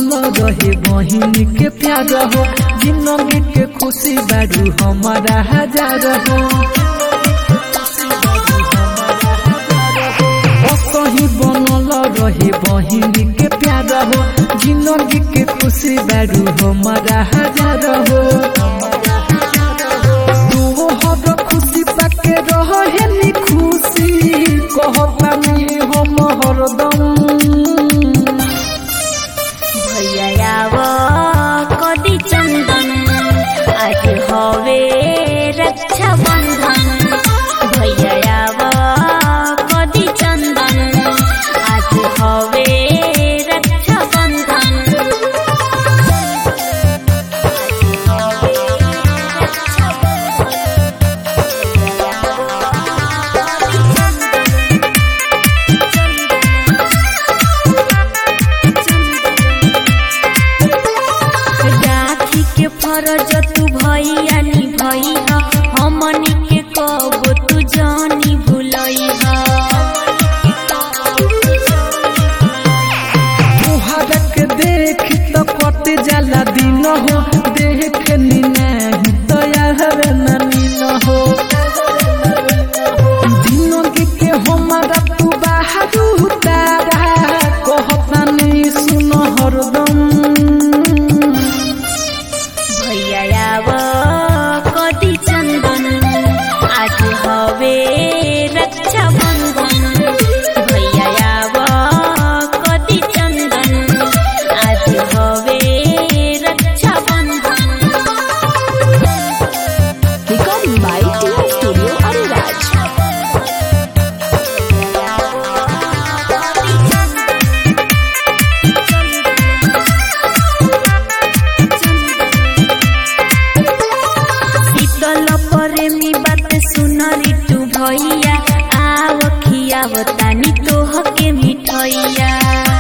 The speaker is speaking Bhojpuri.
बनल रहे बहिन के प्यार हो, जिंदगी के खुशी बारू हमारा हजार हो। कहीं बनल रहे बहिन के प्यार हो, जिंदगी के खुशी बारू हमारा हजार हो। तू हर खुशी पाके रहे नी खुशी, कहता नहीं हम हरदम भैया कदी चंदन आज हवे रक्षा बंधन। भैया कदी चंदन आज हवे रक्षा बंधन। राखी के फरज तू भैया निभैया, हमनी के कब तू जानी भूलैया। तुहरा के देख तो कट जाला दिन हो, देख नी नहीं तो यार नानी न हो। जिंदगी के हमारा तू बाहर उतारा, कहता नहीं सुन हरदम भैया कदी चंदन आज हवे रक्षा बंधन। भैया कदी चंदन आज हवे रक्षा बंधन। Recording by TR Studio Ariraj. शीतल प्रेमी बात सुनरी तू भैया, आव खियाव तानी तोह के मिठैया।